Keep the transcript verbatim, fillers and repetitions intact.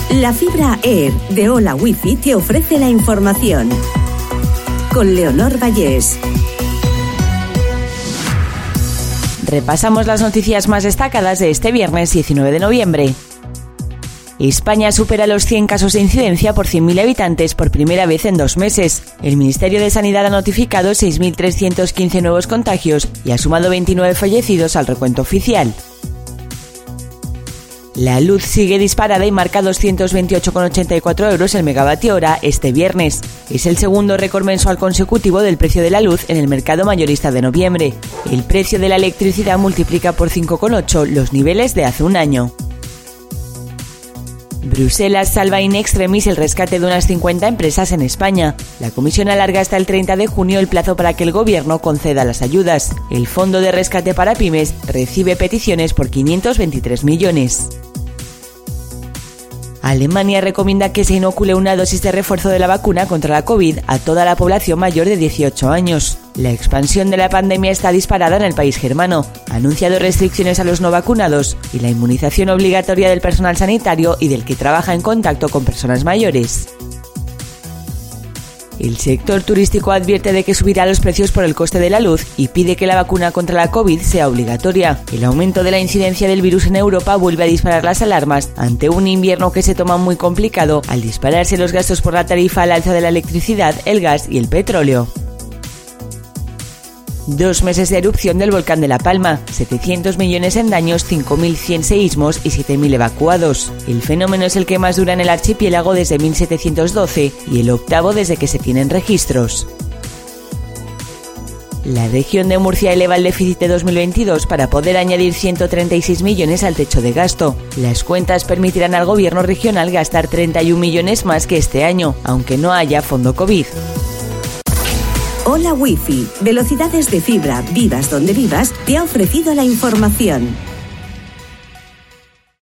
La fibra Air de Hola Wifi te ofrece la información. Con Leonor Vallés. Repasamos las noticias más destacadas de este viernes diecinueve de noviembre. España supera los cien casos de incidencia por cien mil habitantes por primera vez en dos meses. El Ministerio de Sanidad ha notificado seis mil trescientos quince nuevos contagios y ha sumado veintinueve fallecidos al recuento oficial. La luz sigue disparada y marca doscientos veintiocho coma ochenta y cuatro euros el megavatio hora este viernes. Es el segundo récord mensual consecutivo del precio de la luz en el mercado mayorista de noviembre. El precio de la electricidad multiplica por cinco coma ocho los niveles de hace un año. Bruselas salva in extremis el rescate de unas cincuenta empresas en España. La Comisión alarga hasta el treinta de junio el plazo para que el Gobierno conceda las ayudas. El Fondo de Rescate para Pymes recibe peticiones por quinientos veintitrés millones. Alemania recomienda que se inocule una dosis de refuerzo de la vacuna contra la COVID a toda la población mayor de dieciocho años. La expansión de la pandemia está disparada en el país germano. Ha anunciado restricciones a los no vacunados y la inmunización obligatoria del personal sanitario y del que trabaja en contacto con personas mayores. El sector turístico advierte de que subirá los precios por el coste de la luz y pide que la vacuna contra la COVID sea obligatoria. El aumento de la incidencia del virus en Europa vuelve a disparar las alarmas ante un invierno que se toma muy complicado al dispararse los gastos por la tarifa al alza de la electricidad, el gas y el petróleo. Dos meses de erupción del volcán de La Palma, setecientos millones en daños, cinco mil cien seísmos y siete mil evacuados. El fenómeno es el que más dura en el archipiélago desde mil setecientos doce y el octavo desde que se tienen registros. La región de Murcia eleva el déficit de dos mil veintidós para poder añadir ciento treinta y seis millones al techo de gasto. Las cuentas permitirán al gobierno regional gastar treinta y un millones más que este año, aunque no haya fondo COVID. Hola Wifi, velocidades de fibra, vivas donde vivas, te ha ofrecido la información.